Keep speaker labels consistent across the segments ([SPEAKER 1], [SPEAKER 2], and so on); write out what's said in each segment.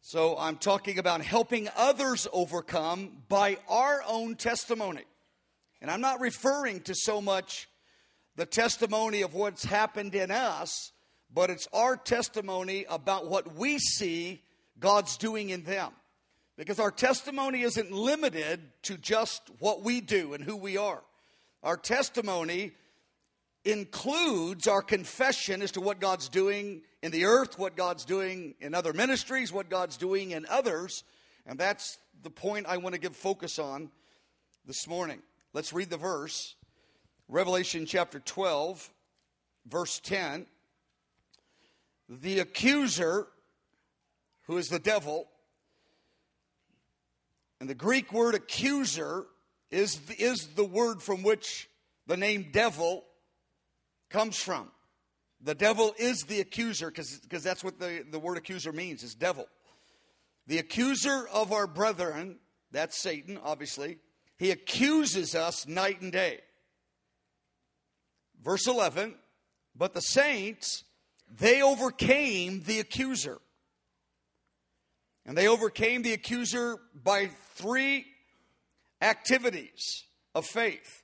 [SPEAKER 1] So I'm talking about helping others overcome by our own testimony. And I'm not referring to so much the testimony of what's happened in us, but it's our testimony about what we see God's doing in them. Because our testimony isn't limited to just what we do and who we are. Our testimony includes our confession as to what God's doing in the earth, what God's doing in other ministries, what God's doing in others. And that's the point I want to give focus on this morning. Let's read the verse. Revelation chapter 12, verse 10. The accuser, who is the devil, and the Greek word accuser is the word from which the name devil comes from. The devil is the accuser because that's what the word accuser means, is devil. The accuser of our brethren, that's Satan, obviously. He accuses us night and day. Verse 11, but the saints, they overcame the accuser. And they overcame the accuser by 3 activities of faith.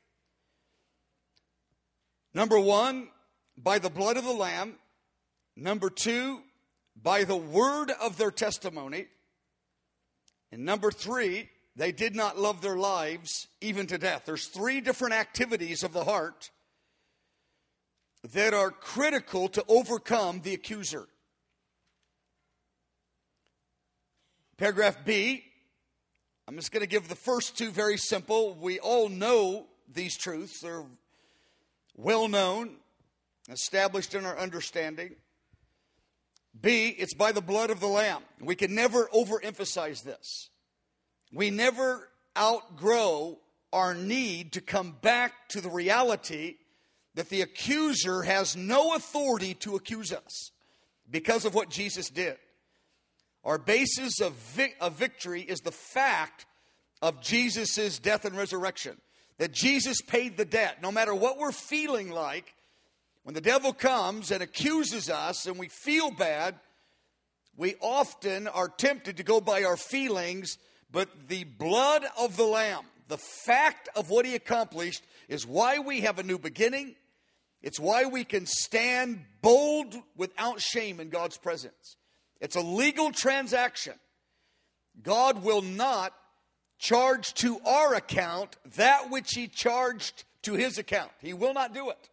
[SPEAKER 1] Number 1, by the blood of the Lamb. Number 2, by the word of their testimony. And number 3, they did not love their lives even to death. There's 3 different activities of the heart that are critical to overcome the accuser. Paragraph B, I'm just going to give the first 2 very simple. We all know these truths. They're well known, established in our understanding. B, it's by the blood of the Lamb. We can never overemphasize this. We never outgrow our need to come back to the reality that the accuser has no authority to accuse us because of what Jesus did. Our basis of victory is the fact of Jesus' death and resurrection. That Jesus paid the debt. No matter what we're feeling like, when the devil comes and accuses us and we feel bad, we often are tempted to go by our feelings, but the blood of the Lamb, the fact of what he accomplished, is why we have a new beginning. It's why we can stand bold without shame in God's presence. It's a legal transaction. God will not charge to our account that which he charged to his account. He will not do it.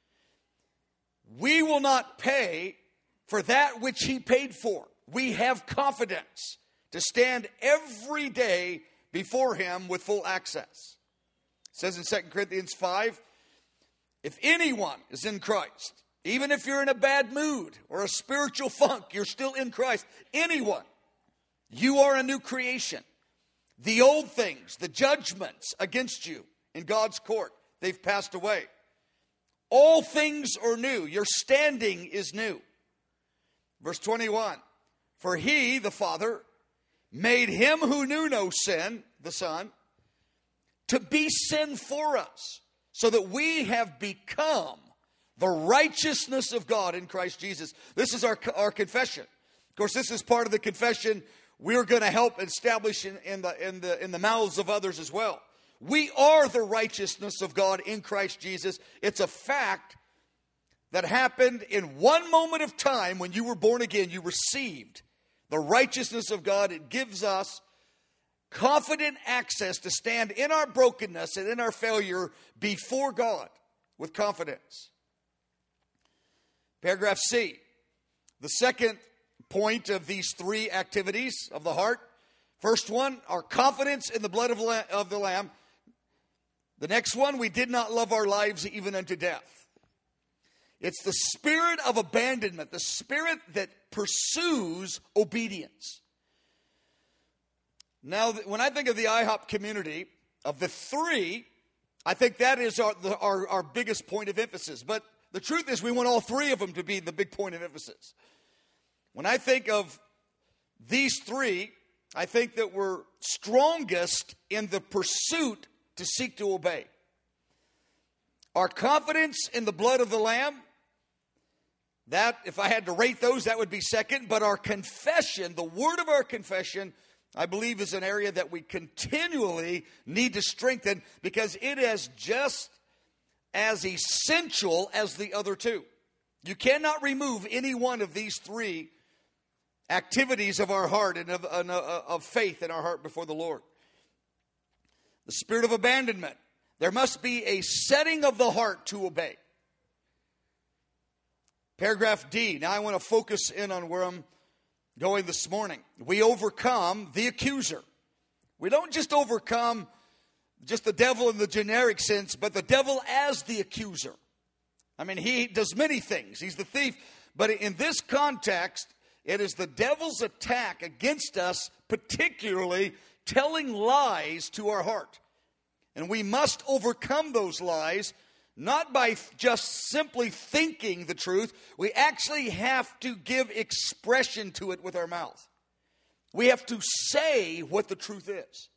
[SPEAKER 1] We will not pay for that which he paid for. We have confidence to stand every day before him with full access. It says in 2 Corinthians 5, if anyone is in Christ, even if you're in a bad mood or a spiritual funk, you're still in Christ. Anyone, you are a new creation. The old things, the judgments against you in God's court, they've passed away. All things are new. Your standing is new. Verse 21, for he, the Father, made him who knew no sin, the Son, to be sin for us, so that we have become the righteousness of God in Christ Jesus. This is our confession. Of course, this is part of the confession we're going to help establish in the mouths of others as well. We are the righteousness of God in Christ Jesus. It's a fact that happened in one moment of time when you were born again. You received the righteousness of God. It gives us confident access to stand in our brokenness and in our failure before God with confidence. Paragraph C, the second point of these 3 activities of the heart. First one, our confidence in the blood of the Lamb. The next one, we did not love our lives even unto death. It's the spirit of abandonment, the spirit that pursues obedience. Now, when I think of the IHOP community, of the 3, I think that is our biggest point of emphasis. But the truth is we want all 3 of them to be the big point of emphasis. When I think of these 3, I think that we're strongest in the pursuit to seek to obey. Our confidence in the blood of the Lamb That, if I had to rate those, that would be second. But our confession, the word of our confession, I believe is an area that we continually need to strengthen because it is just as essential as the other two. You cannot remove any one of these three activities of our heart and of faith in our heart before the Lord. The spirit of abandonment. There must be a setting of the heart to obey. Paragraph D. Now I want to focus in on where I'm going this morning. We overcome the accuser. We don't just overcome just the devil in the generic sense, but the devil as the accuser. I mean, he does many things. He's the thief. But in this context, it is the devil's attack against us, particularly telling lies to our heart. And we must overcome those lies, not by just simply thinking the truth. We actually have to give expression to it with our mouth. We have to say what the truth is.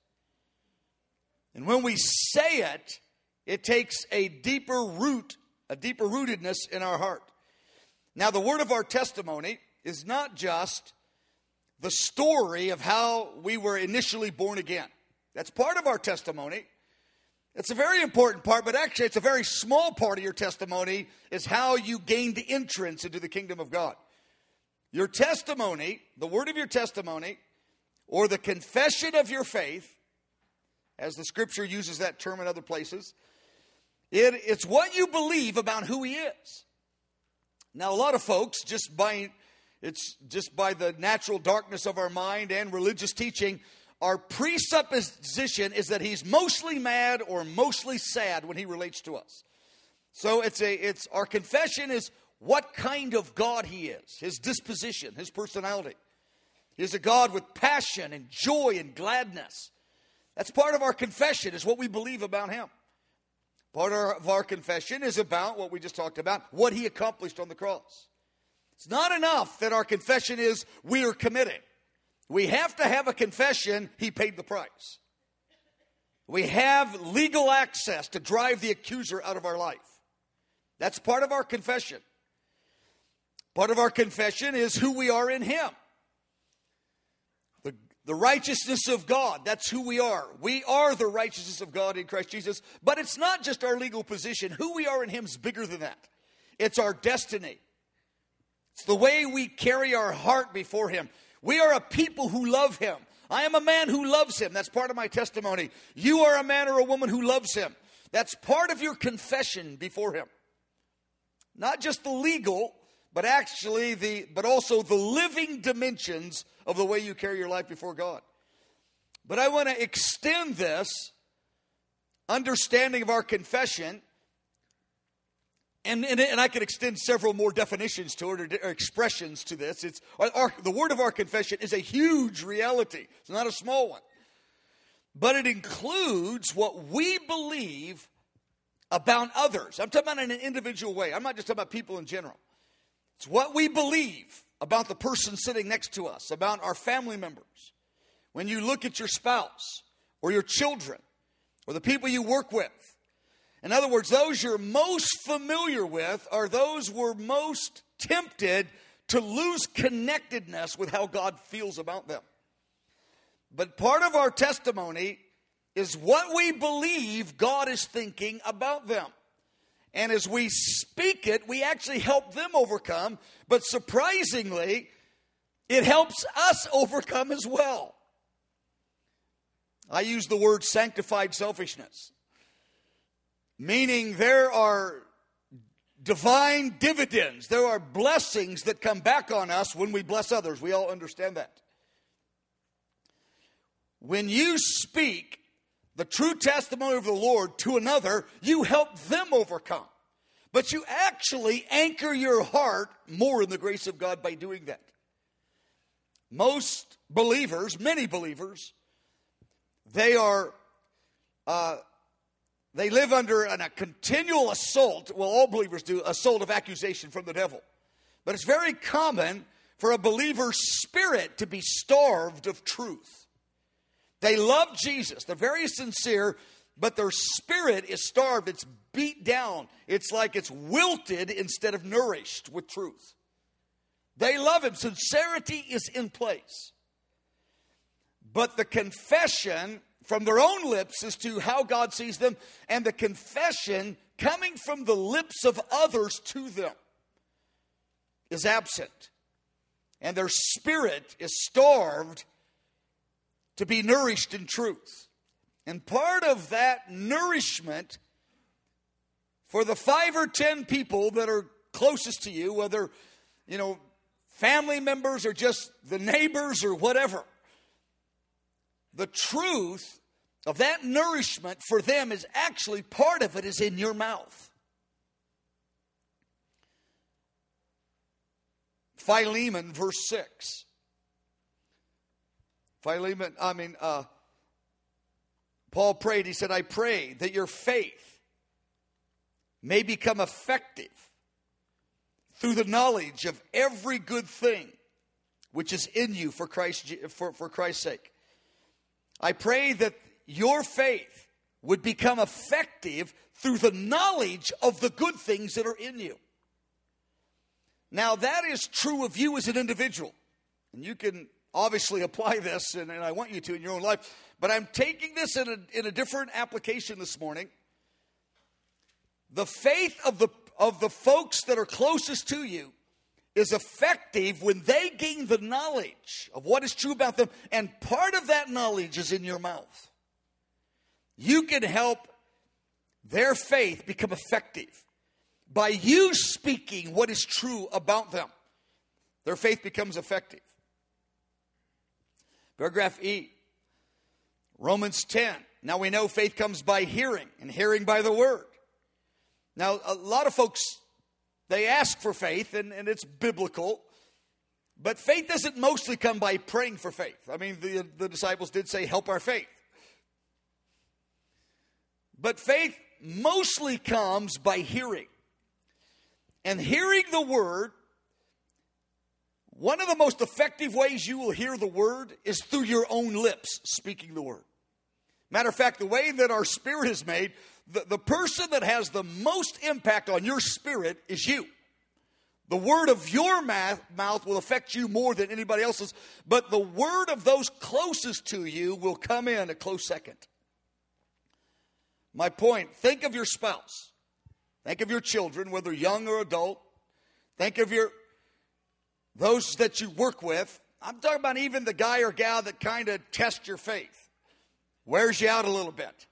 [SPEAKER 1] And when we say it, it takes a deeper rootedness in our heart. Now, the word of our testimony is not just the story of how we were initially born again. That's part of our testimony. It's a very important part, but actually it's a very small part of your testimony is how you gained entrance into the kingdom of God. Your testimony, the word of your testimony, or the confession of your faith, as the scripture uses that term in other places, it's what you believe about who he is. Now, a lot of folks, just by the natural darkness of our mind and religious teaching, our presupposition is that he's mostly mad or mostly sad when he relates to us. So it's our confession is what kind of God he is, his disposition, his personality. He's a God with passion and joy and gladness. That's part of our confession, is what we believe about him. Part of our confession is about what we just talked about, what he accomplished on the cross. It's not enough that our confession is we are committed. We have to have a confession, he paid the price. We have legal access to drive the accuser out of our life. That's part of our confession. Part of our confession is who we are in him. The righteousness of God, that's who we are. We are the righteousness of God in Christ Jesus. But it's not just our legal position. Who we are in him is bigger than that. It's our destiny. It's the way we carry our heart before him. We are a people who love him. I am a man who loves him. That's part of my testimony. You are a man or a woman who loves him. That's part of your confession before him. Not just the legal, but also the living dimensions of the way you carry your life before God. But I want to extend this understanding of our confession, and I could extend several more definitions to it or expressions to this. The word of our confession is a huge reality. It's not a small one. But it includes what we believe about others. I'm talking about in an individual way. I'm not just talking about people in general. It's what we believe about the person sitting next to us, about our family members. When you look at your spouse or your children or the people you work with. In other words, those you're most familiar with are those we're most tempted to lose connectedness with how God feels about them. But part of our testimony is what we believe God is thinking about them. And as we speak it, we actually help them overcome. But surprisingly, it helps us overcome as well. I use the word sanctified selfishness. Meaning there are divine dividends. There are blessings that come back on us when we bless others. We all understand that. When you speak the true testimony of the Lord to another, you help them overcome. But you actually anchor your heart more in the grace of God by doing that. Most believers, many believers, they live under a continual assault. Well, all believers do, assault of accusation from the devil. But it's very common for a believer's spirit to be starved of truth. They love Jesus. They're very sincere, but their spirit is starved. It's beat down. It's like it's wilted instead of nourished with truth. They love him. Sincerity is in place. But the confession from their own lips as to how God sees them, and the confession coming from the lips of others to them, is absent. And their spirit is starved to be nourished in truth. And part of that nourishment for the 5 or 10 people that are closest to you, whether, family members or just the neighbors or whatever, the truth of that nourishment for them is actually, part of it is in your mouth. Philemon, verse 6. Paul prayed, he said, I pray that your faith may become effective through the knowledge of every good thing which is in you for Christ's sake. I pray that your faith would become effective through the knowledge of the good things that are in you. Now, that is true of you as an individual. And you can obviously apply this, and I want you to in your own life. But I'm taking this in a different application this morning. The faith of the folks that are closest to you is effective when they gain the knowledge of what is true about them, and part of that knowledge is in your mouth. You can help their faith become effective by you speaking what is true about them. Their faith becomes effective. Paragraph E, Romans 10. Now we know faith comes by hearing, and hearing by the word. Now, a lot of folks, they ask for faith, and it's biblical. But faith doesn't mostly come by praying for faith. I mean, the disciples did say, help our faith. But faith mostly comes by hearing. And hearing the word, one of the most effective ways you will hear the word is through your own lips speaking the word. Matter of fact, the way that our spirit is made, the person that has the most impact on your spirit is you. The word of your mouth will affect you more than anybody else's, but the word of those closest to you will come in a close second. My point, think of your spouse. Think of your children, whether young or adult. Think of those that you work with. I'm talking about even the guy or gal that kind of tests your faith. Wears you out a little bit.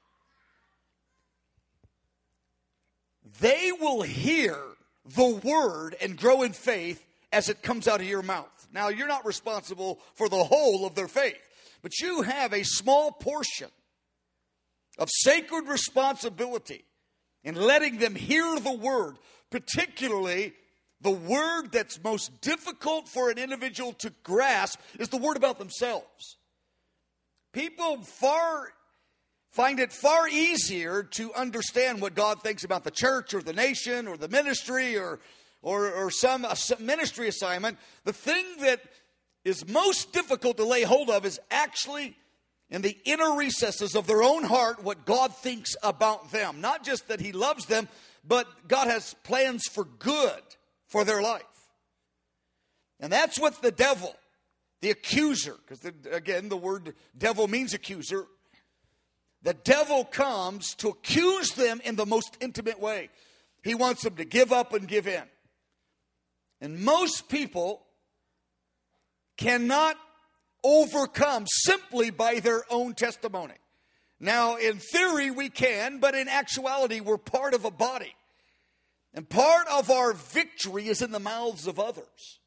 [SPEAKER 1] They will hear the word and grow in faith as it comes out of your mouth. Now, you're not responsible for the whole of their faith, but you have a small portion of sacred responsibility in letting them hear the word, particularly the word that's most difficult for an individual to grasp is the word about themselves. People find it far easier to understand what God thinks about the church or the nation or the ministry or some ministry assignment. The thing that is most difficult to lay hold of is actually in the inner recesses of their own heart what God thinks about them. Not just that He loves them, but God has plans for good for their life. And that's what the devil, the accuser, because again, the word devil means accuser. The devil comes to accuse them in the most intimate way. He wants them to give up and give in. And most people cannot overcome simply by their own testimony. Now, in theory, we can, but in actuality, we're part of a body. And part of our victory is in the mouths of others.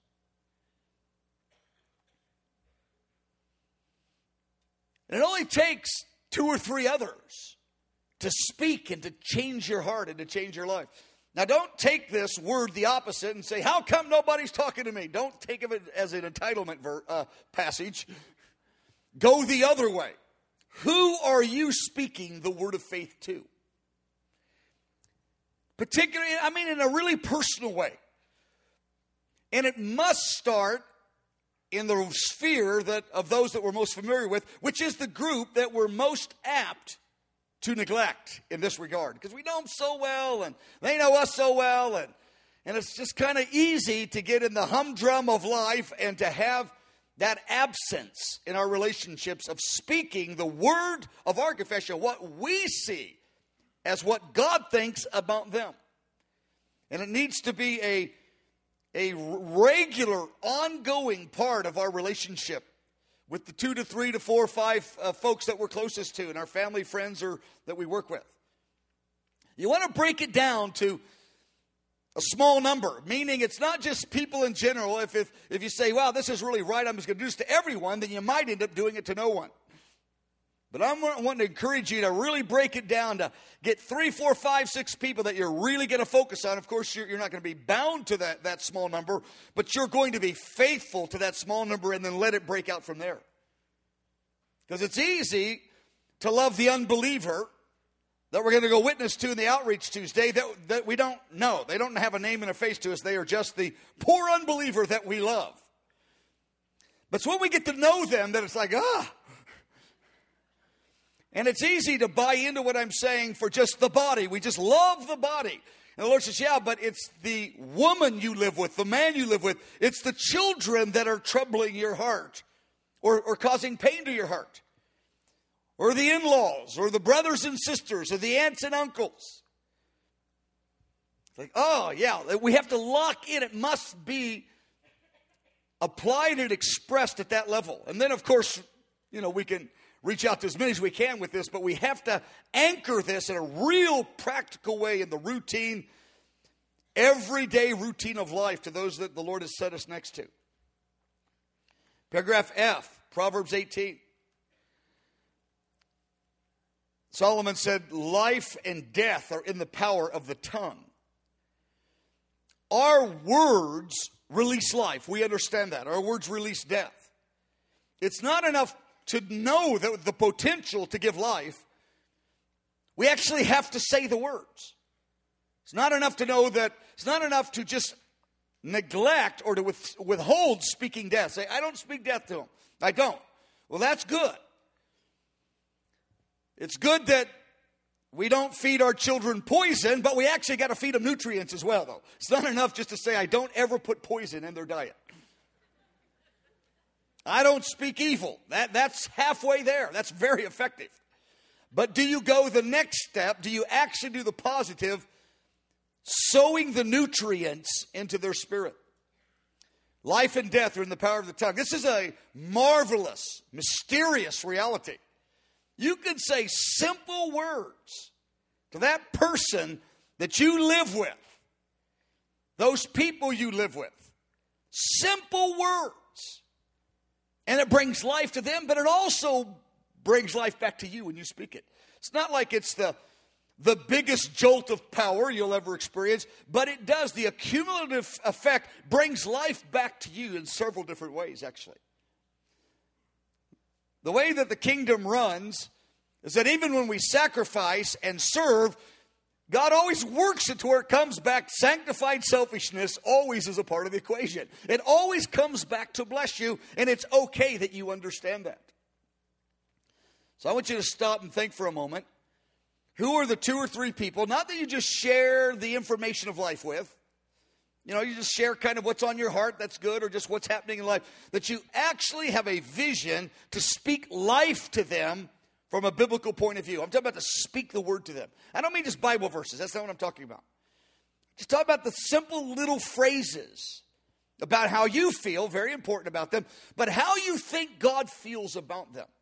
[SPEAKER 1] And it only takes 2 or 3 others to speak and to change your heart and to change your life. Now, don't take this word the opposite and say, how come nobody's talking to me? Don't think of it as an entitlement passage. Go the other way. Who are you speaking the word of faith to? Particularly, in a really personal way. And it must start in the sphere of those that we're most familiar with, which is the group that we're most apt to neglect in this regard. Because we know them so well, and they know us so well, And it's just kind of easy to get in the humdrum of life and to have that absence in our relationships of speaking the word of our confession, what we see as what God thinks about them. And it needs to be a regular, ongoing part of our relationship with the 2 to 3 to 4 or 5 folks that we're closest to and our family, friends, or that we work with. You want to break it down to a small number, meaning it's not just people in general. If you say, wow, this is really right, I'm just going to do this to everyone, then you might end up doing it to no one. But I'm wanting to encourage you to really break it down to get 3, 4, 5, 6 people that you're really going to focus on. Of course, you're not going to be bound to that small number, but you're going to be faithful to that small number and then let it break out from there. Because it's easy to love the unbeliever that we're going to go witness to in the Outreach Tuesday that we don't know. They don't have a name and a face to us. They are just the poor unbeliever that we love. But it's when we get to know them that it's like, And it's easy to buy into what I'm saying for just the body. We just love the body. And the Lord says, yeah, but it's the woman you live with, the man you live with. It's the children that are troubling your heart or causing pain to your heart. Or the in-laws, or the brothers and sisters, or the aunts and uncles. It's like, oh, yeah, we have to lock in. It must be applied and expressed at that level. And then, of course, we can reach out to as many as we can with this, but we have to anchor this in a real practical way in the routine, everyday routine of life to those that the Lord has set us next to. Paragraph F, Proverbs 18. Solomon said, life and death are in the power of the tongue. Our words release life. We understand that. Our words release death. It's not enough to know that the potential to give life. We actually have to say the words. It's not enough to know that. It's not enough to just neglect or to withhold speaking death. Say, I don't speak death to him. I don't. Well, that's good. It's good that we don't feed our children poison, but we actually got to feed them nutrients as well, though. It's not enough just to say, I don't ever put poison in their diet. I don't speak evil. That's halfway there. That's very effective. But do you go the next step? Do you actually do the positive, sowing the nutrients into their spirit? Life and death are in the power of the tongue. This is a marvelous, mysterious reality. You can say simple words to that person that you live with, those people you live with. Simple words. And it brings life to them, but it also brings life back to you when you speak it. It's not like it's the biggest jolt of power you'll ever experience, but it does. The accumulative effect brings life back to you in several different ways, actually. The way that the kingdom runs is that even when we sacrifice and serve, God always works it to where it comes back. Sanctified selfishness always is a part of the equation. It always comes back to bless you, and it's okay that you understand that. So I want you to stop and think for a moment. Who are the 2 or 3 people, not that you just share the information of life with, you just share kind of what's on your heart, that's good, or just what's happening in life, that you actually have a vision to speak life to them from a biblical point of view. I'm talking about to speak the word to them. I don't mean just Bible verses. That's not what I'm talking about. Just talk about the simple little phrases about how you feel, very important about them, but how you think God feels about them.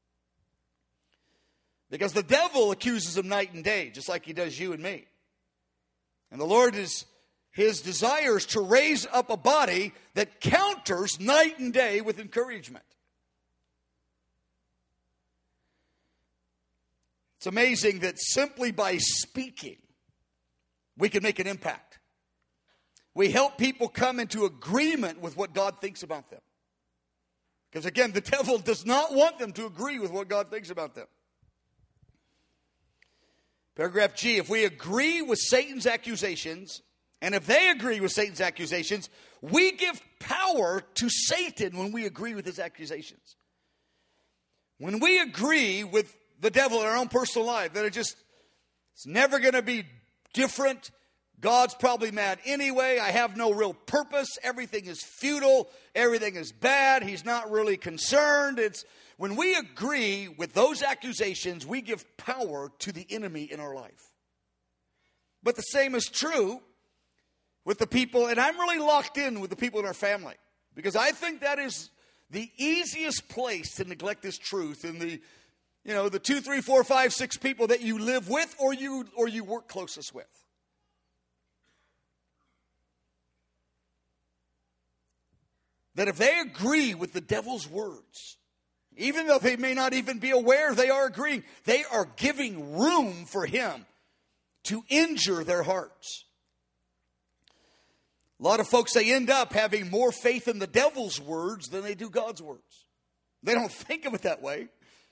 [SPEAKER 1] Because the devil accuses them night and day, just like he does you and me. And the Lord his desire is to raise up a body that counters night and day with encouragement. It's amazing that simply by speaking, we can make an impact. We help people come into agreement with what God thinks about them. Because again, the devil does not want them to agree with what God thinks about them. Paragraph G, if we agree with Satan's accusations, and if they agree with Satan's accusations, we give power to Satan when we agree with his accusations. When we agree with the devil in our own personal life, that it's never going to be different, God's probably mad anyway. I have no real purpose. Everything is futile. Everything is bad. He's not really concerned. It's when we agree with those accusations, we give power to the enemy in our life. But the same is true with the people, and I'm really locked in with the people in our family, because I think that is the easiest place to neglect this truth in the 2, 3, 4, 5, 6 people that you live with or you work closest with. That if they agree with the devil's words, even though they may not even be aware they are agreeing, they are giving room for him to injure their hearts. A lot of folks, they end up having more faith in the devil's words than they do God's words. They don't think of it that way.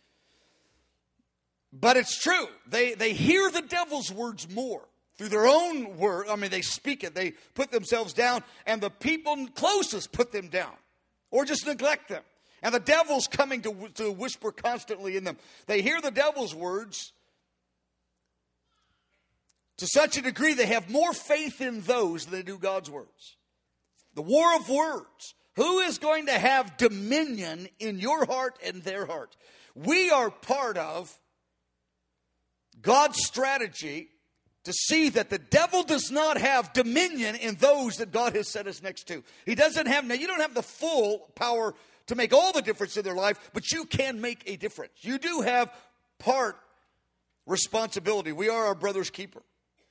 [SPEAKER 1] But it's true. They hear the devil's words more through their own word. I mean, they speak it. They put themselves down, and the people closest put them down or just neglect them. And the devil's coming to whisper constantly in them. They hear the devil's words to such a degree they have more faith in those than they do God's words. The war of words. Who is going to have dominion in your heart and their heart? We are part of God's strategy to see that the devil does not have dominion in those that God has set us next to. He doesn't have, now you don't have the full power to make all the difference in their life, but you can make a difference. You do have part responsibility. We are our brother's keeper.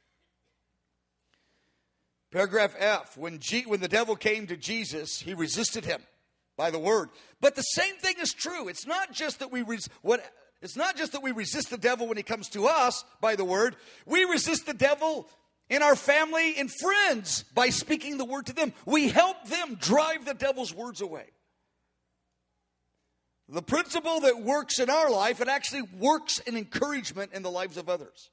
[SPEAKER 1] Paragraph F, when the devil came to Jesus, he resisted him by the word. But the same thing is true. It's not just that we resist the devil when he comes to us by the word. We resist the devil in our family and friends by speaking the word to them. We help them drive the devil's words away. The principle that works in our life, it actually works in encouragement in the lives of others.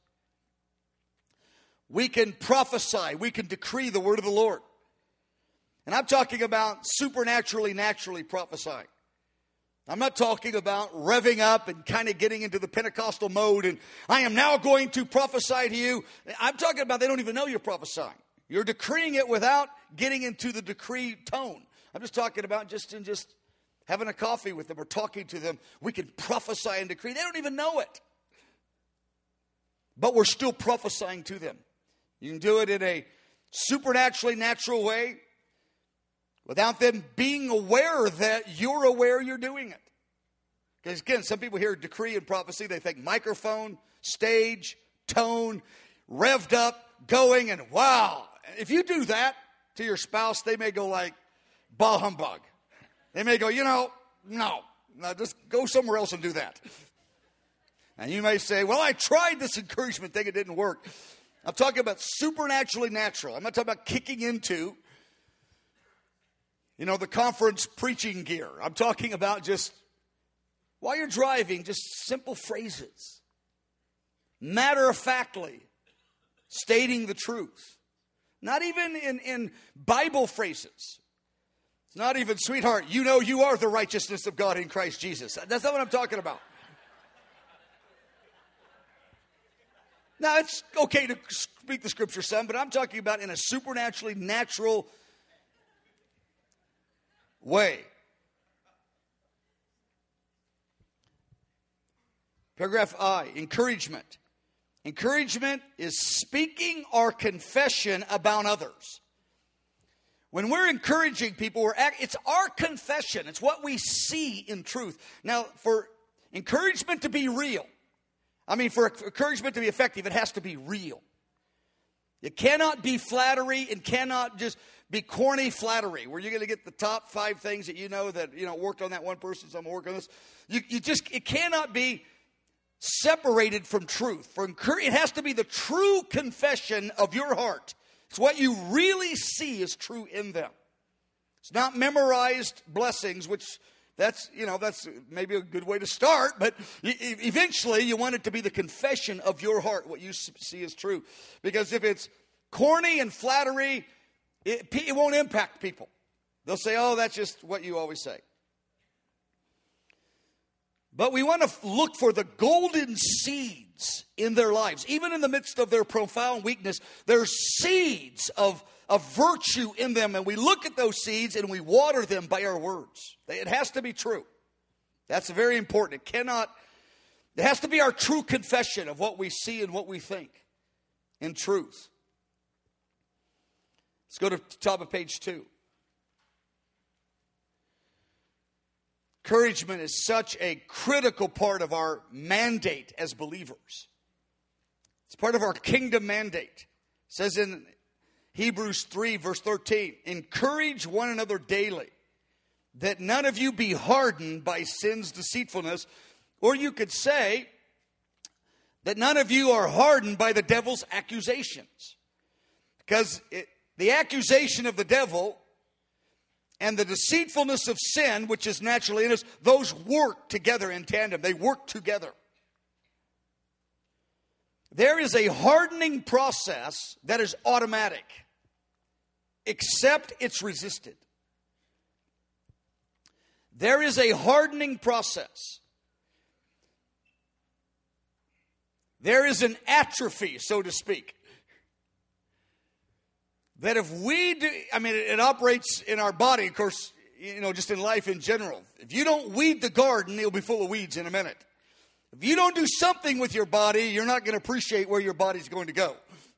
[SPEAKER 1] We can prophesy. We can decree the word of the Lord. And I'm talking about naturally prophesying. I'm not talking about revving up and kind of getting into the Pentecostal mode and I am now going to prophesy to you. I'm talking about they don't even know you're prophesying. You're decreeing it without getting into the decree tone. I'm just talking about just having a coffee with them or talking to them. We can prophesy and decree. They don't even know it. But we're still prophesying to them. You can do it in a supernaturally natural way without them being aware that you're aware you're doing it. Because again, some people hear decree and prophecy, they think microphone, stage, tone, revved up, going, and wow. If you do that to your spouse, they may go like, bah humbug. They may go, no, just go somewhere else and do that. And you may say, well, I tried this encouragement thing, it didn't work. I'm talking about supernaturally natural. I'm not talking about kicking into, the conference preaching gear. I'm talking about just, while you're driving, just simple phrases. Matter-of-factly stating the truth. Not even in Bible phrases. It's not even, sweetheart, you are the righteousness of God in Christ Jesus. That's not what I'm talking about. Now, it's okay to speak the scripture some, but I'm talking about in a supernaturally natural way. Paragraph I, encouragement. Encouragement is speaking our confession about others. When we're encouraging people, it's our confession. It's what we see in truth. Now, for encouragement to be real, for encouragement to be effective, it has to be real. It cannot be flattery. It cannot just be corny flattery where you're going to get the top 5 things that worked on that one person, so I'm going to work on this. It cannot be separated from truth. It has to be the true confession of your heart. It's what you really see is true in them. It's not memorized blessings, which that's maybe a good way to start, but eventually you want it to be the confession of your heart, what you see is true. Because if it's corny and flattery, it won't impact people. They'll say, oh, that's just what you always say. But we want to look for the golden seeds in their lives. Even in the midst of their profound weakness, there's seeds of virtue in them. And we look at those seeds and we water them by our words. It has to be true. That's very important. It has to be our true confession of what we see and what we think in truth. Let's go to the top of page 2. Encouragement is such a critical part of our mandate as believers. It's part of our kingdom mandate. It says in Hebrews 3, verse 13, encourage one another daily, that none of you be hardened by sin's deceitfulness. Or you could say that none of you are hardened by the devil's accusations. Because the accusation of the devil and the deceitfulness of sin, which is naturally in us, those work together in tandem. They work together. There is a hardening process that is automatic, except it's resisted. There is a hardening process. There is an atrophy, so to speak. That if we do, it operates in our body, of course, just in life in general. If you don't weed the garden, it'll be full of weeds in a minute. If you don't do something with your body, you're not going to appreciate where your body's going to go.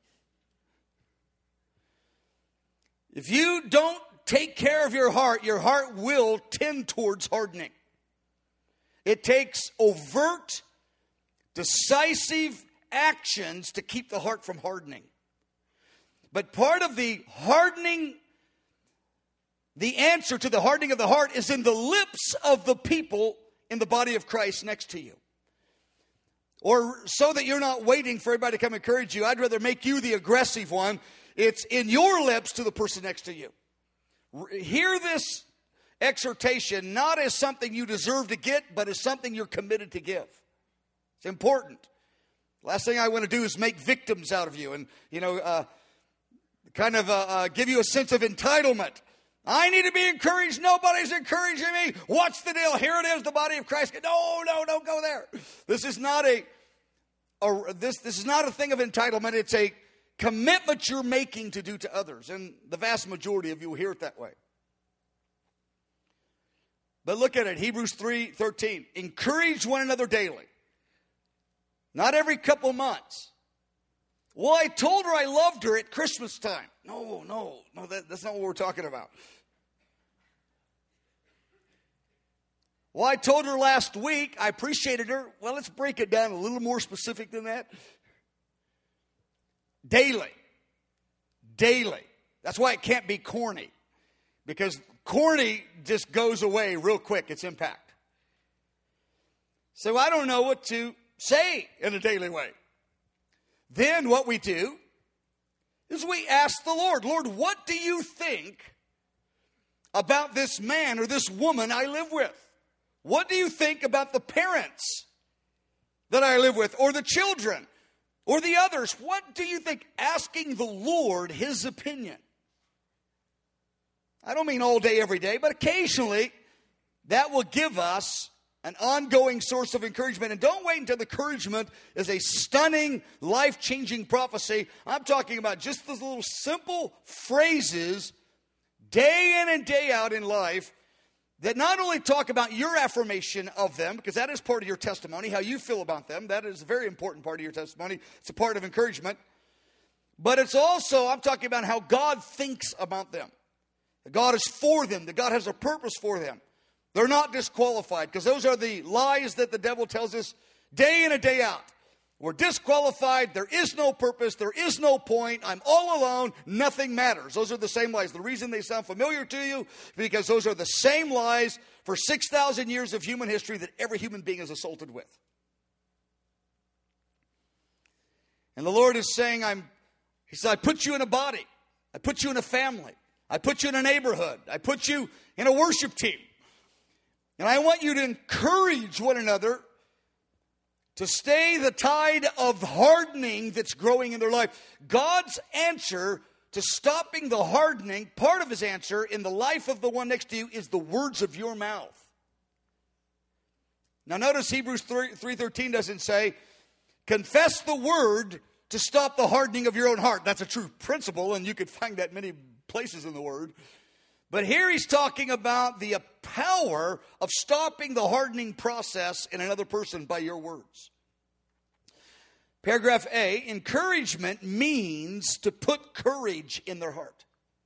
[SPEAKER 1] If you don't take care of your heart will tend towards hardening. It takes overt, decisive actions to keep the heart from hardening. But part of the hardening, the answer to the hardening of the heart is in the lips of the people in the body of Christ next to you. Or so that you're not waiting for everybody to come encourage you, I'd rather make you the aggressive one. It's in your lips to the person next to you. Hear this exhortation not as something you deserve to get, but as something you're committed to give. It's important. Last thing I want to do is make victims out of you and, give you a sense of entitlement. I need to be encouraged. Nobody's encouraging me. What's the deal? Here it is, the body of Christ. No, don't go there. This is not this is not a thing of entitlement. It's a commitment you're making to do to others. And the vast majority of you will hear it that way. But look at it. Hebrews 3:13. Encourage one another daily. Not every couple months. Well, I told her I loved her at Christmas time. No, that's not what we're talking about. Well, I told her last week I appreciated her. Well, let's break it down a little more specific than that. Daily. That's why it can't be corny. Because corny just goes away real quick, its impact. So I don't know what to say in a daily way. Then what we do is we ask the Lord, what do you think about this man or this woman I live with? What do you think about the parents that I live with, or the children, or the others? What do you think? Asking the Lord his opinion. I don't mean all day, every day, but occasionally that will give us an ongoing source of encouragement. And don't wait until the encouragement is a stunning, life-changing prophecy. I'm talking about just those little simple phrases day in and day out in life that not only talk about your affirmation of them, because that is part of your testimony, how you feel about them. That is a very important part of your testimony. It's a part of encouragement. But it's also, I'm talking about how God thinks about them. That God is for them. That God has a purpose for them. They're not disqualified, because those are the lies that the devil tells us day in and day out. We're disqualified. There is no purpose. There is no point. I'm all alone. Nothing matters. Those are the same lies. The reason they sound familiar to you, because those are the same lies for 6,000 years of human history that every human being is assaulted with. And the Lord is saying, He said, I put you in a body. I put you in a family. I put you in a neighborhood. I put you in a worship team. And I want you to encourage one another to stay the tide of hardening that's growing in their life. God's answer to stopping the hardening, part of his answer in the life of the one next to you, is the words of your mouth. Now notice Hebrews 3:13 doesn't say, confess the word to stop the hardening of your own heart. That's a true principle, and you could find that many places in the word. But here he's talking about the power of stopping the hardening process in another person by your words. Paragraph A, encouragement means to put courage in their heart.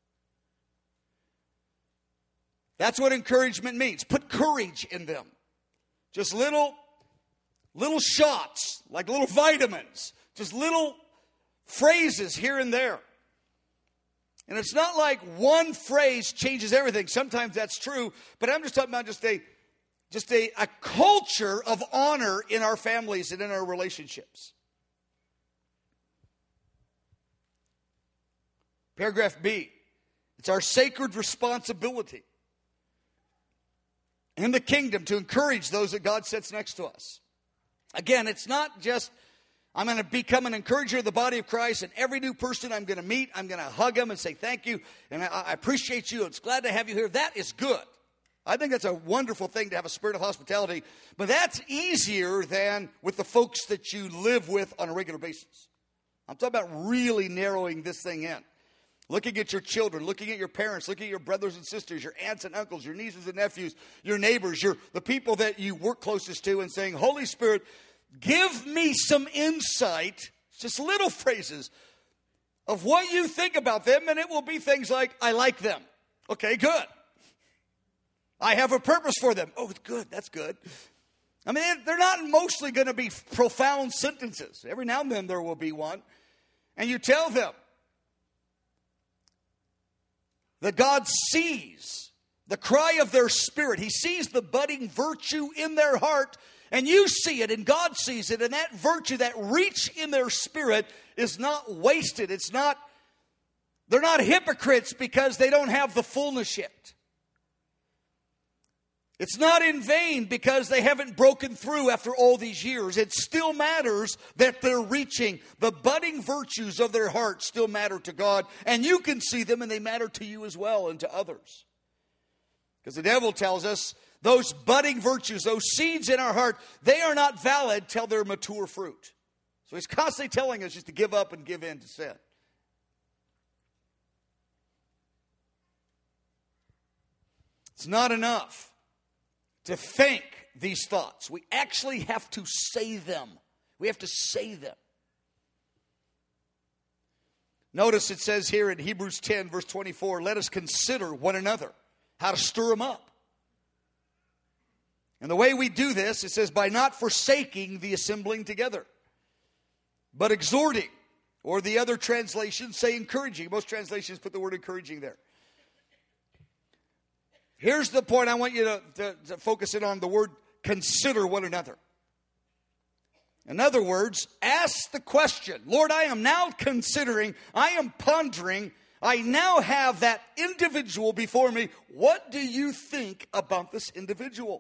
[SPEAKER 1] That's what encouragement means. Put courage in them. Just little shots, like little vitamins. Just little phrases here and there. And it's not like one phrase changes everything. Sometimes that's true, but I'm just talking about just a culture of honor in our families and in our relationships. Paragraph B, it's our sacred responsibility in the kingdom to encourage those that God sets next to us. Again, it's not just, I'm going to become an encourager of the body of Christ, and every new person I'm going to meet, I'm going to hug them and say thank you, and I appreciate you, it's glad to have you here. That is good. I think that's a wonderful thing to have a spirit of hospitality, but that's easier than with the folks that you live with on a regular basis. I'm talking about really narrowing this thing in. Looking at your children, looking at your parents, looking at your brothers and sisters, your aunts and uncles, your nieces and nephews, your neighbors, the people that you work closest to, and saying, Holy Spirit, give me some insight, just little phrases, of what you think about them, and it will be things like, I like them. Okay, good. I have a purpose for them. Oh, good, that's good. I mean, they're not mostly going to be profound sentences. Every now and then there will be one. And you tell them that God sees the cry of their spirit. He sees the budding virtue in their heart, and you see it, and God sees it, and that virtue, that reach in their spirit is not wasted. They're not hypocrites because they don't have the fullness yet. It's not in vain because they haven't broken through after all these years. It still matters that they're reaching. The budding virtues of their heart still matter to God. And you can see them, and they matter to you as well and to others. Because the devil tells us those budding virtues, those seeds in our heart, they are not valid till they're mature fruit. So he's constantly telling us just to give up and give in to sin. It's not enough to think these thoughts. We actually have to say them. We have to say them. Notice it says here in Hebrews 10, verse 24, let us consider one another, how to stir them up. And the way we do this, it says, by not forsaking the assembling together, but exhorting, or the other translations say encouraging. Most translations put the word encouraging there. Here's the point I want you to focus in on, the word consider one another. In other words, ask the question, Lord, I am now considering, I am pondering, I now have that individual before me. What do you think about this individual?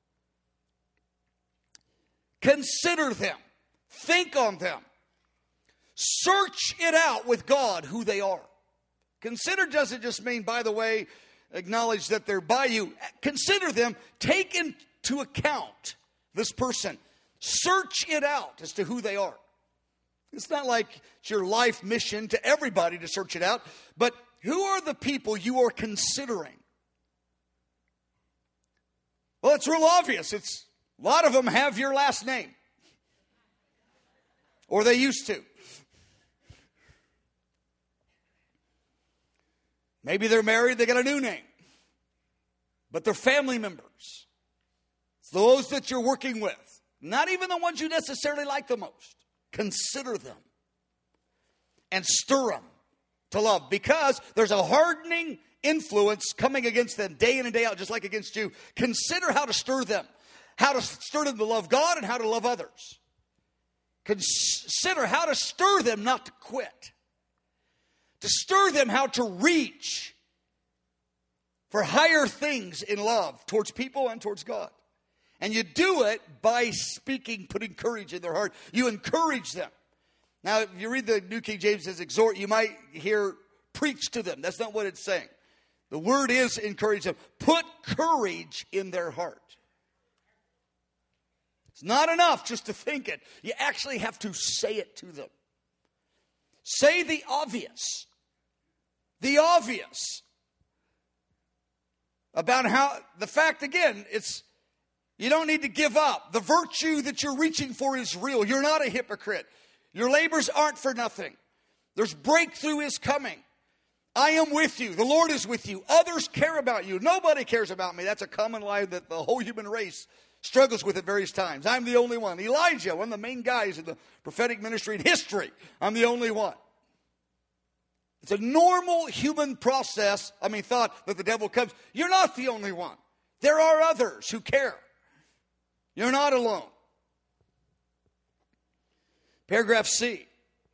[SPEAKER 1] Consider them. Think on them. Search it out with God who they are. Consider doesn't just mean, by the way, acknowledge that they're by you. Consider them. Take into account this person. Search it out as to who they are. It's not like it's your life mission to everybody to search it out, but who are the people you are considering? Well, it's real obvious. A lot of them have your last name. Or they used to. Maybe they're married, they got a new name. But they're family members. It's those that you're working with. Not even the ones you necessarily like the most. Consider them. And stir them to love. Because there's a hardening influence coming against them day in and day out, just like against you. Consider how to stir them. How to stir them to love God and how to love others. Consider how to stir them not to quit. To stir them how to reach for higher things in love towards people and towards God. And you do it by speaking, putting courage in their heart. You encourage them. Now, if you read the New King James, it says exhort, you might hear preach to them. That's not what it's saying. The word is encourage them. Put courage in their heart. It's not enough just to think it. You actually have to say it to them. Say the obvious. The obvious. About how, the fact again, it's, you don't need to give up. The virtue that you're reaching for is real. You're not a hypocrite. Your labors aren't for nothing. There's breakthrough is coming. I am with you. The Lord is with you. Others care about you. Nobody cares about me. That's a common lie that the whole human race struggles with at various times. I'm the only one. Elijah, one of the main guys in the prophetic ministry in history. I'm the only one. It's a normal human process. Thought that the devil comes. You're not the only one. There are others who care. You're not alone. Paragraph C.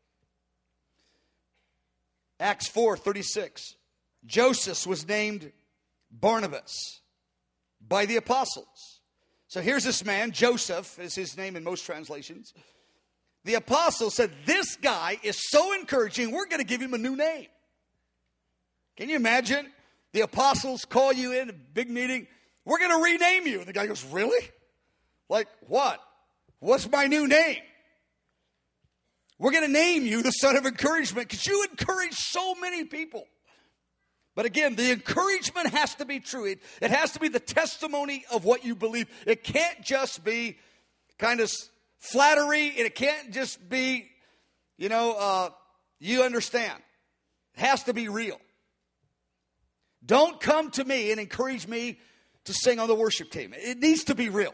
[SPEAKER 1] Acts 4:36. Joseph was named Barnabas by the apostles. So here's this man, Joseph is his name in most translations. The apostles said, this guy is so encouraging, we're going to give him a new name. Can you imagine? The apostles call you in a big meeting, we're going to rename you. And the guy goes, really? Like what? What's my new name? We're going to name you the son of encouragement because you encourage so many people. But again, the encouragement has to be true. It has to be the testimony of what you believe. It can't just be kind of flattery. And it can't just be, you understand. It has to be real. Don't come to me and encourage me to sing on the worship team. It needs to be real.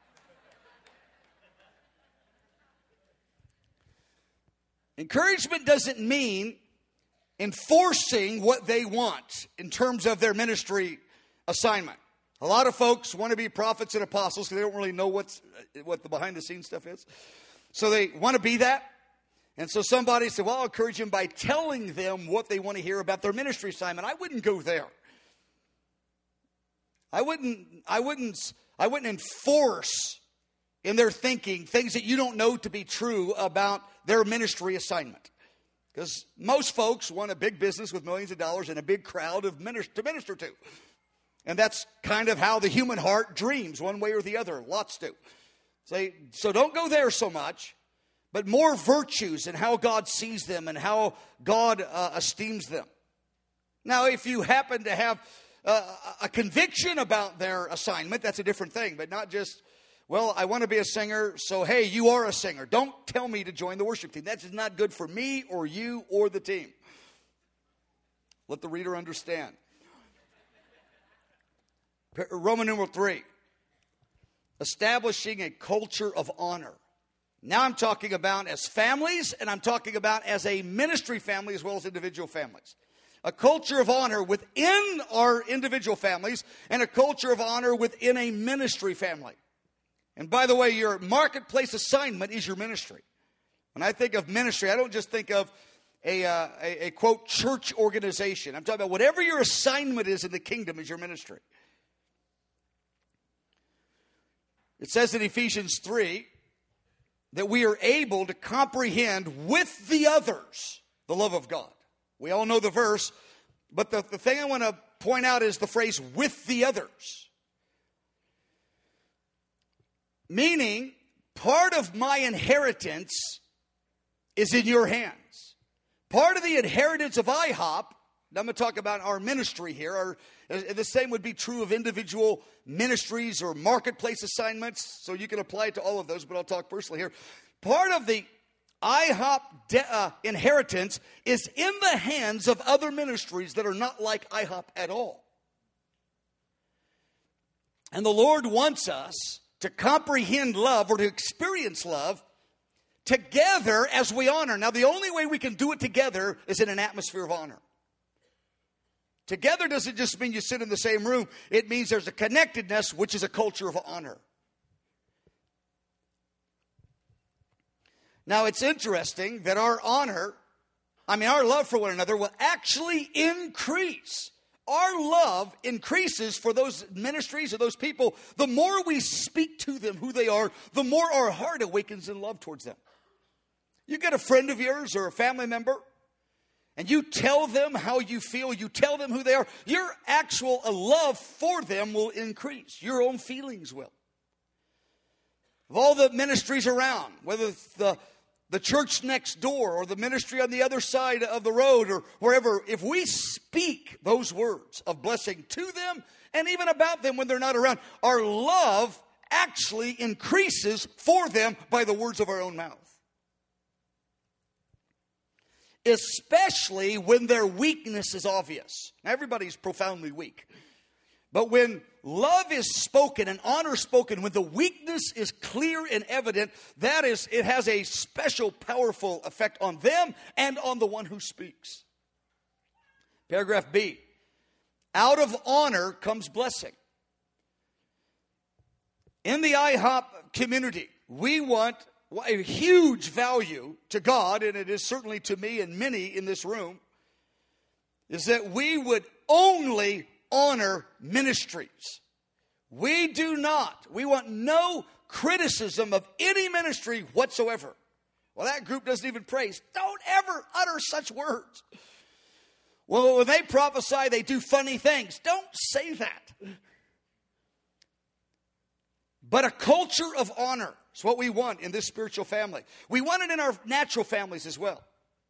[SPEAKER 1] Encouragement doesn't mean enforcing what they want in terms of their ministry assignment. A lot of folks want to be prophets and apostles because they don't really know what the behind-the-scenes stuff is. So they want to be that. And so somebody said, well, I'll encourage them by telling them what they want to hear about their ministry assignment. I wouldn't go there. I wouldn't enforce in their thinking things that you don't know to be true about their ministry assignment. Because most folks want a big business with millions of dollars and a big crowd to minister to. And that's kind of how the human heart dreams, one way or the other. Lots do. So don't go there so much, but more virtues and how God sees them and how God esteems them. Now, if you happen to have a conviction about their assignment, that's a different thing, but not just, well, I want to be a singer, so hey, you are a singer. Don't tell me to join the worship team. That's not good for me or you or the team. Let the reader understand. Roman numeral 3. Establishing a culture of honor. Now I'm talking about as families, and I'm talking about as a ministry family as well as individual families. A culture of honor within our individual families and a culture of honor within a ministry family. And by the way, your marketplace assignment is your ministry. When I think of ministry, I don't just think of a quote, church organization. I'm talking about whatever your assignment is in the kingdom is your ministry. It says in Ephesians 3 that we are able to comprehend with the others the love of God. We all know the verse, but the thing I want to point out is the phrase with the others. Meaning, part of my inheritance is in your hands. Part of the inheritance of IHOP, now I'm going to talk about our ministry here. The same would be true of individual ministries or marketplace assignments, so you can apply it to all of those, but I'll talk personally here. Part of the IHOP inheritance is in the hands of other ministries that are not like IHOP at all. And the Lord wants us to comprehend love or to experience love together as we honor. Now, the only way we can do it together is in an atmosphere of honor. Together doesn't just mean you sit in the same room. It means there's a connectedness, which is a culture of honor. Now, it's interesting that our love for one another will actually increase. Our love increases for those ministries or those people. The more we speak to them who they are, the more our heart awakens in love towards them. You get a friend of yours or a family member, and you tell them how you feel, you tell them who they are, your actual love for them will increase. Your own feelings will. of all the ministries around, whether it's the church next door or the ministry on the other side of the road or wherever, if we speak those words of blessing to them and even about them when they're not around, our love actually increases for them by the words of our own mouth. Especially when their weakness is obvious. Now, everybody's profoundly weak. But when love is spoken and honor spoken, when the weakness is clear and evident, it has a special, powerful effect on them and on the one who speaks. Paragraph B. Out of honor comes blessing. In the IHOP community, we want a huge value to God, and it is certainly to me and many in this room, is that we would only honor ministries. We want no criticism of any ministry whatsoever. Well, that group doesn't even praise. Don't ever utter such words. Well, when they prophesy, they do funny things. Don't say that. But a culture of honor is what we want in this spiritual family. We want it in our natural families as well.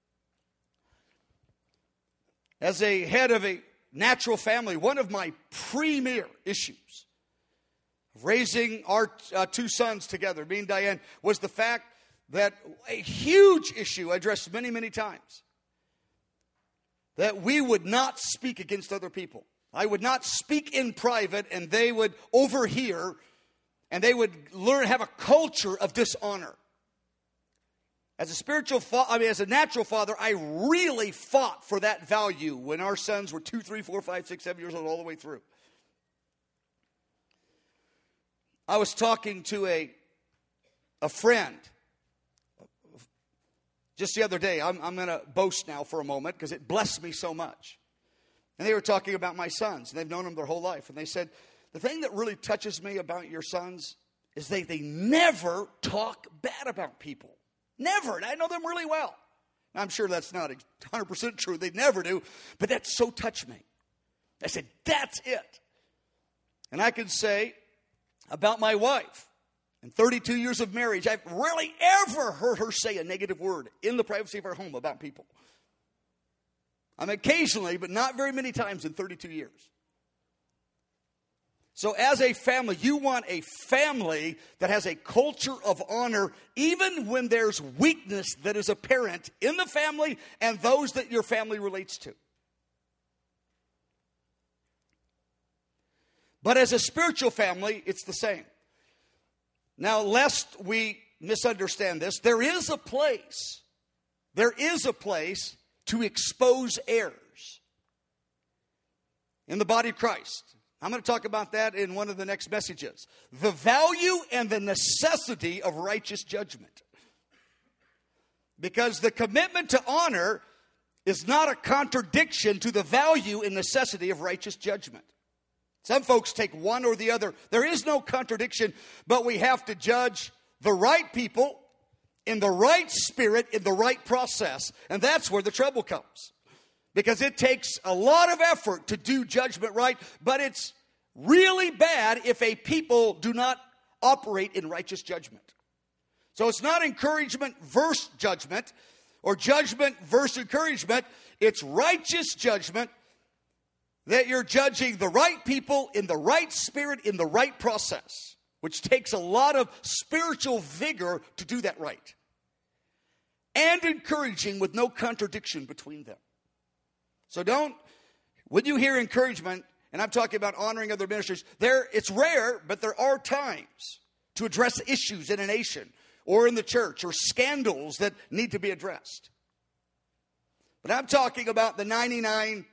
[SPEAKER 1] As a head of a natural family, one of my premier issues of raising our two sons together, me and Diane, was the fact that a huge issue I addressed many, many times, that we would not speak against other people. I would not speak in private, and they would overhear, and they would have a culture of dishonor. As a natural father, I really fought for that value when our sons were 2, 3, 4, 5, 6, 7 years old, all the way through. I was talking to a friend just the other day. I'm going to boast now for a moment because it blessed me so much. And they were talking about my sons, and they've known them their whole life. And they said, the thing that really touches me about your sons is they never talk bad about people. Never. And I know them really well. I'm sure that's not 100% true. They never do. But that so touched me. I said, that's it. And I can say about my wife, in 32 years of marriage, I've rarely ever heard her say a negative word in the privacy of our home about people. Occasionally, but not very many times in 32 years. So as a family, you want a family that has a culture of honor, even when there's weakness that is apparent in the family and those that your family relates to. But as a spiritual family, it's the same. Now, lest we misunderstand this, there is a place to expose errors in the body of Christ. I'm going to talk about that in one of the next messages. The value and the necessity of righteous judgment. Because the commitment to honor is not a contradiction to the value and necessity of righteous judgment. Some folks take one or the other. There is no contradiction, but we have to judge the right people in the right spirit, in the right process. And that's where the trouble comes. Because it takes a lot of effort to do judgment right, but it's really bad if a people do not operate in righteous judgment. So it's not encouragement versus judgment, or judgment versus encouragement. It's righteous judgment, that you're judging the right people in the right spirit, in the right process, which takes a lot of spiritual vigor to do that right. And encouraging with no contradiction between them. So when you hear encouragement, and I'm talking about honoring other ministries, it's rare, but there are times to address issues in a nation or in the church or scandals that need to be addressed. But I'm talking about the 99%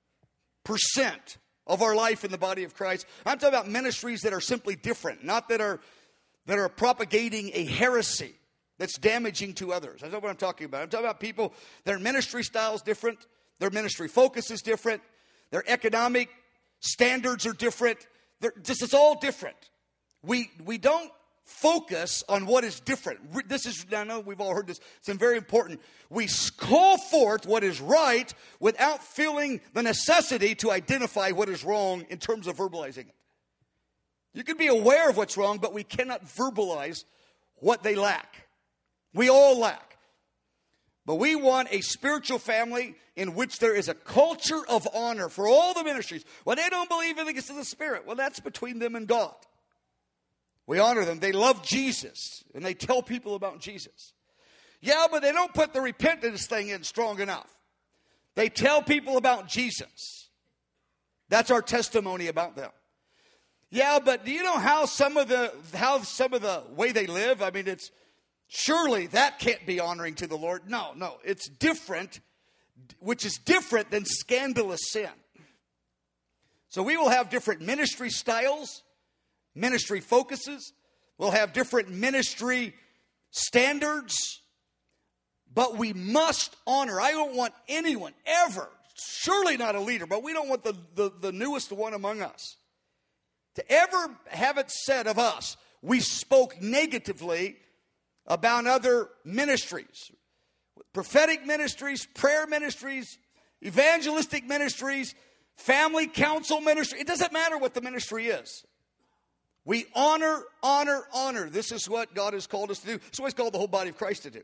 [SPEAKER 1] of our life in the body of Christ. I'm talking about ministries that are simply different, not that are propagating a heresy that's damaging to others. That's not what I'm talking about. I'm talking about people, their ministry style is different. Their ministry focus is different. Their economic standards are different. It's all different. We don't focus on what is different. I know we've all heard this. It's very important. We call forth what is right without feeling the necessity to identify what is wrong in terms of verbalizing it. You can be aware of what's wrong, but we cannot verbalize what they lack. We all lack. But we want a spiritual family in which there is a culture of honor for all the ministries. Well, they don't believe in the gifts of the Spirit. Well, that's between them and God. We honor them. They love Jesus, and they tell people about Jesus. Yeah, but they don't put the repentance thing in strong enough. They tell people about Jesus. That's our testimony about them. Yeah, but do you know how some of the way they live? I mean, it's surely that can't be honoring to the Lord. No, it's different, which is different than scandalous sin. So we will have different ministry styles, ministry focuses. We'll have different ministry standards, but we must honor. I don't want anyone ever, surely not a leader, but we don't want the newest one among us to ever have it said of us, we spoke negatively about other ministries, prophetic ministries, prayer ministries, evangelistic ministries, family council ministry. It doesn't matter what the ministry is. We honor. This is what God has called us to do. This is what He's called the whole body of Christ to do.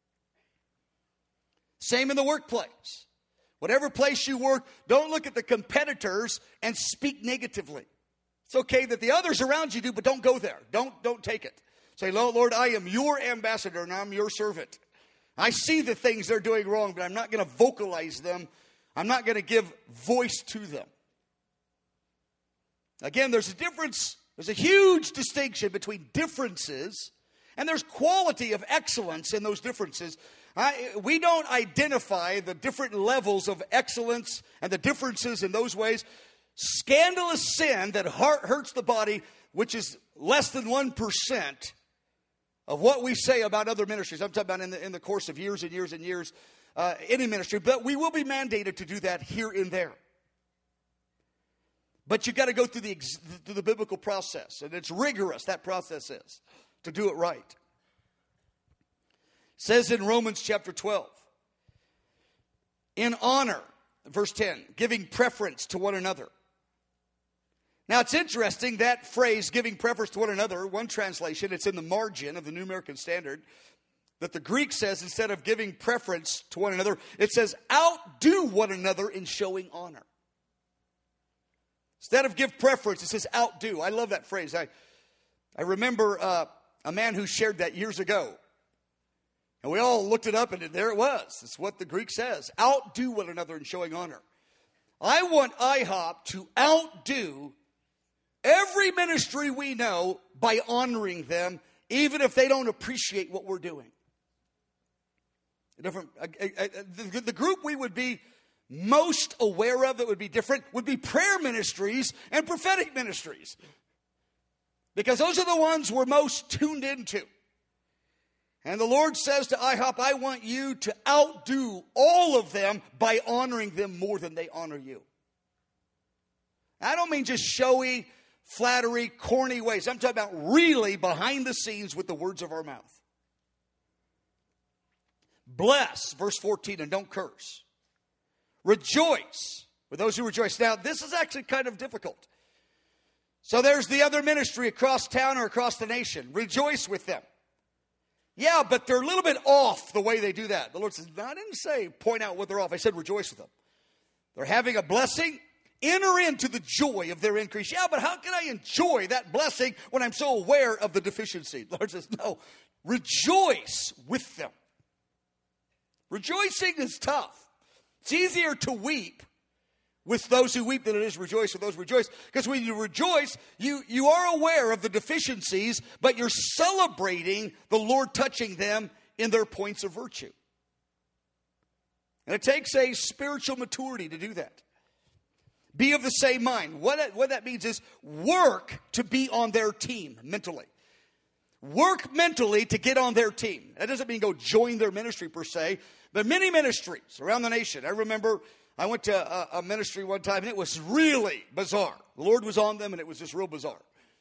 [SPEAKER 1] Same in the workplace. Whatever place you work, don't look at the competitors and speak negatively. It's okay that the others around you do, but don't go there. Don't take it. Say, Lord, I am your ambassador and I'm your servant. I see the things they're doing wrong, but I'm not going to vocalize them. I'm not going to give voice to them. Again, there's a difference. There's a huge distinction between differences, and there's quality of excellence in those differences. We don't identify the different levels of excellence and the differences in those ways. Scandalous sin that hurts the body, which is less than 1% of what we say about other ministries. I'm talking about in the course of years and years and years, any ministry. But we will be mandated to do that here and there. But you've got to go through the biblical process. And it's rigorous, that process is, to do it right. It says in Romans chapter 12, in honor, verse 10, giving preference to one another. Now, it's interesting, that phrase, giving preference to one another, one translation, it's in the margin of the New American Standard, that the Greek says, instead of giving preference to one another, it says, outdo one another in showing honor. Instead of give preference, it says outdo. I love that phrase. I remember a man who shared that years ago. And we all looked it up, and there it was. It's what the Greek says. Outdo one another in showing honor. I want IHOP to outdo every ministry we know by honoring them, even if they don't appreciate what we're doing. The group we would be most aware of that would be different would be prayer ministries and prophetic ministries. Because those are the ones we're most tuned into. And the Lord says to IHOP, I want you to outdo all of them by honoring them more than they honor you. I don't mean just showy, flattery, corny ways. I'm talking about really behind the scenes with the words of our mouth. Bless, verse 14, and don't curse. Rejoice with those who rejoice. Now, this is actually kind of difficult. So there's the other ministry across town or across the nation. Rejoice with them. Yeah, but they're a little bit off the way they do that. The Lord says, no, I didn't say point out what they're off. I said rejoice with them. They're having a blessing. Enter into the joy of their increase. Yeah, but how can I enjoy that blessing when I'm so aware of the deficiency? The Lord says, no, rejoice with them. Rejoicing is tough. It's easier to weep with those who weep than it is rejoice with those who rejoice. Because when you rejoice, you are aware of the deficiencies, but you're celebrating the Lord touching them in their points of virtue. And it takes a spiritual maturity to do that. Be of the same mind. What that means is work to be on their team mentally. Work mentally to get on their team. That doesn't mean go join their ministry per se, but many ministries around the nation. I remember I went to a ministry one time, and it was really bizarre. The Lord was on them, and it was just real bizarre.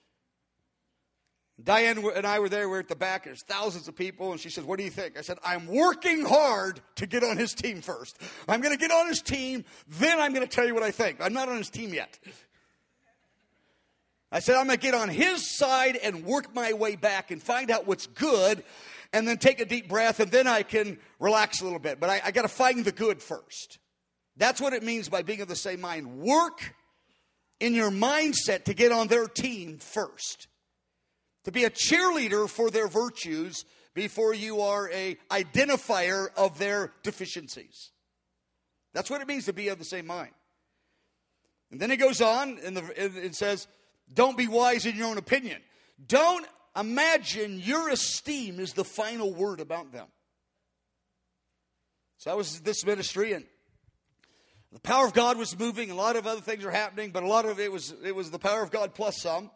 [SPEAKER 1] Diane and I were there. We were at the back. There's thousands of people, and she says, what do you think? I said, I'm working hard to get on his team first. I'm going to get on his team, then I'm going to tell you what I think. I'm not on his team yet. I said, I'm going to get on his side and work my way back and find out what's good, and then take a deep breath, and then I can relax a little bit. But I got to find the good first. That's what it means by being of the same mind. Work in your mindset to get on their team first. To be a cheerleader for their virtues before you are a identifier of their deficiencies. That's what it means to be of the same mind. And then it goes on, and it says, don't be wise in your own opinion. Don't imagine your esteem is the final word about them. So I was this ministry, and the power of God was moving. A lot of other things were happening, but a lot of it was the power of God plus some.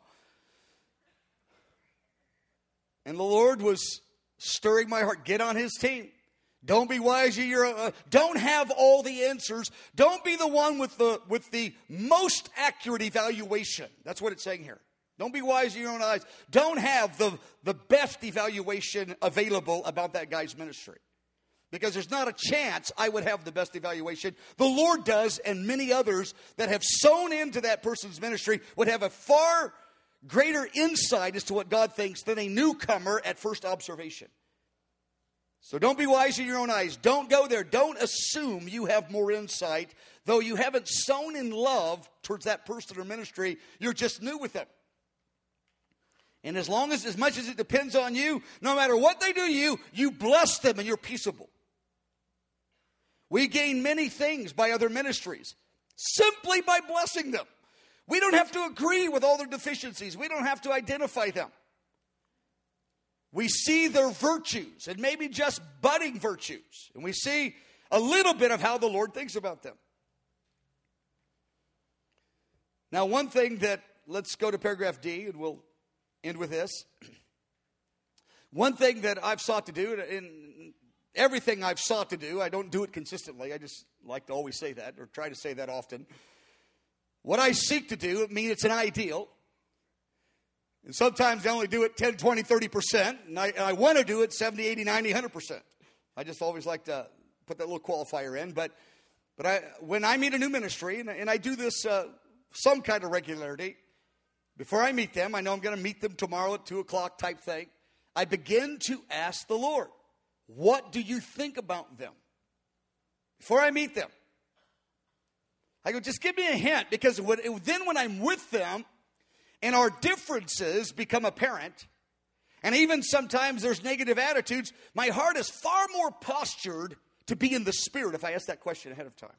[SPEAKER 1] And the Lord was stirring my heart. Get on his team. Don't be wise. Don't have all the answers. Don't be the one with the most accurate evaluation. That's what it's saying here. Don't be wise in your own eyes. Don't have the best evaluation available about that guy's ministry. Because there's not a chance I would have the best evaluation. The Lord does, and many others that have sown into that person's ministry would have a far greater insight as to what God thinks than a newcomer at first observation. So don't be wise in your own eyes. Don't go there. Don't assume you have more insight. Though you haven't sown in love towards that person or ministry, you're just new with them. And as much as it depends on you, no matter what they do to you bless them and you're peaceable. We gain many things by other ministries simply by blessing them. We don't have to agree with all their deficiencies. We don't have to identify them. We see their virtues, and maybe just budding virtues. And we see a little bit of how the Lord thinks about them. Now, one thing that, let's go to paragraph D, and we'll end with this. One thing that I've sought to do, in everything I've sought to do, I don't do it consistently. I just like to always say that, or try to say that often. What I seek to do, I mean, it's an ideal. And sometimes I only do it 10, 20, 30%. And I want to do it 70, 80, 90, 100%. I just always like to put that little qualifier in. But when I meet a new ministry, and I do this some kind of regularity, before I meet them, I know I'm going to meet them tomorrow at 2 o'clock type thing. I begin to ask the Lord, what do you think about them? Before I meet them. I go, just give me a hint. Because then when I'm with them, and our differences become apparent, and even sometimes there's negative attitudes, my heart is far more postured to be in the Spirit if I ask that question ahead of time.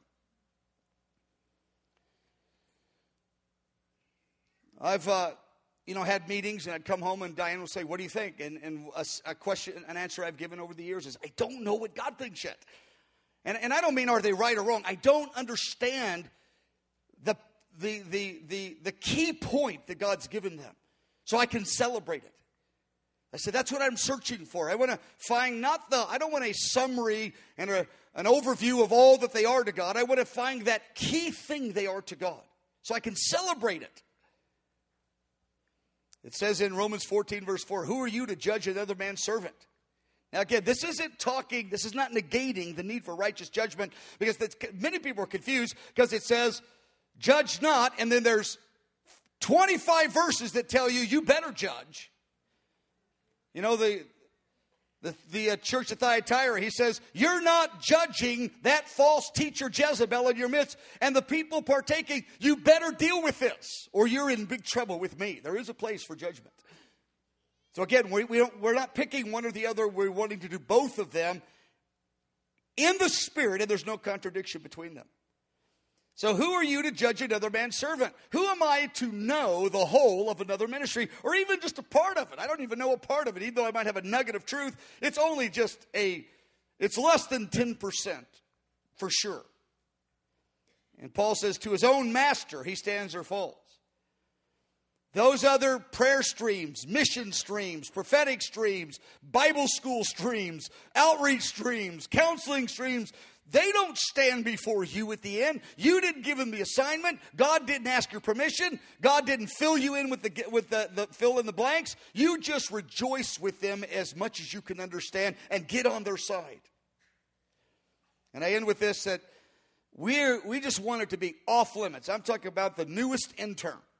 [SPEAKER 1] I've had meetings, and I'd come home, and Diane would say, what do you think? And a question, an answer I've given over the years is, I don't know what God thinks yet. And I don't mean are they right or wrong. I don't understand the key point that God's given them, so I can celebrate it. I said, that's what I'm searching for. I want to find I don't want a summary and an overview of all that they are to God. I want to find that key thing they are to God, so I can celebrate it. It says in Romans 14, verse 4, who are you to judge another man's servant? Now again, this is not negating the need for righteous judgment, because many people are confused because it says, judge not, and then there's 25 verses that tell you better judge. You know, the church at Thyatira, he says, you're not judging that false teacher Jezebel in your midst, and the people partaking, you better deal with this, or you're in big trouble with me. There is a place for judgment. So again, we're not picking one or the other. We're wanting to do both of them in the Spirit, and there's no contradiction between them. So who are you to judge another man's servant? Who am I to know the whole of another ministry, or even just a part of it? I don't even know a part of it, even though I might have a nugget of truth. It's only just it's less than 10% for sure. And Paul says, to his own master he stands or falls. Those other prayer streams, mission streams, prophetic streams, Bible school streams, outreach streams, counseling streams, they don't stand before you at the end. You didn't give them the assignment. God didn't ask your permission. God didn't fill you in with the fill in the blanks. You just rejoice with them as much as you can understand and get on their side. And I end with this, that we just want it to be off limits. I'm talking about the newest intern.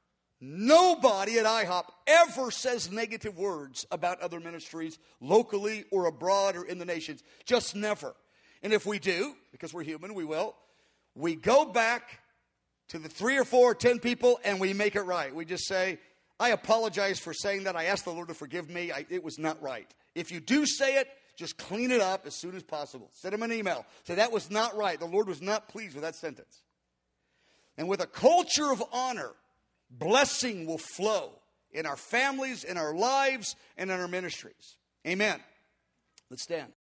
[SPEAKER 1] Nobody at IHOP ever says negative words about other ministries, locally or abroad or in the nations. Just never. And if we do, because we're human, we will, we go back to the 3 or 4 or 10 people and we make it right. We just say, I apologize for saying that. I ask the Lord to forgive me. It was not right. If you do say it, just clean it up as soon as possible. Send him an email. Say, that was not right. The Lord was not pleased with that sentence. And with a culture of honor, blessing will flow in our families, in our lives, and in our ministries. Amen. Let's stand.